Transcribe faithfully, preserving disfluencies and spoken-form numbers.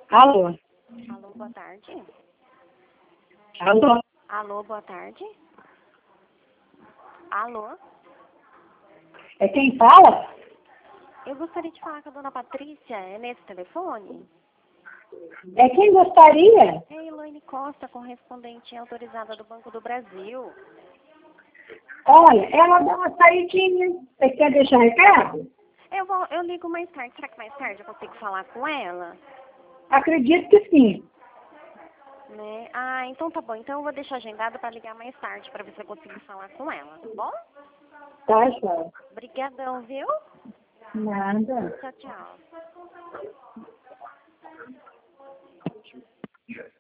Alô? Alô, boa tarde. Alô? Alô, boa tarde. Alô? É quem fala? Eu gostaria de falar com a dona Patrícia. É nesse telefone? É quem gostaria? É Elaine Costa, correspondente autorizada do Banco do Brasil. Olha, ela dá uma saidinha. Você quer deixar recado? Eu, vou, eu ligo mais tarde. Será que mais tarde eu consigo falar com ela? Acredito que sim. Né? Ah, então tá bom. Então eu vou deixar agendado para ligar mais tarde para ver se eu consigo falar com ela, tá bom? Tá, João. Obrigadão, viu? Nada. Tchau, tchau.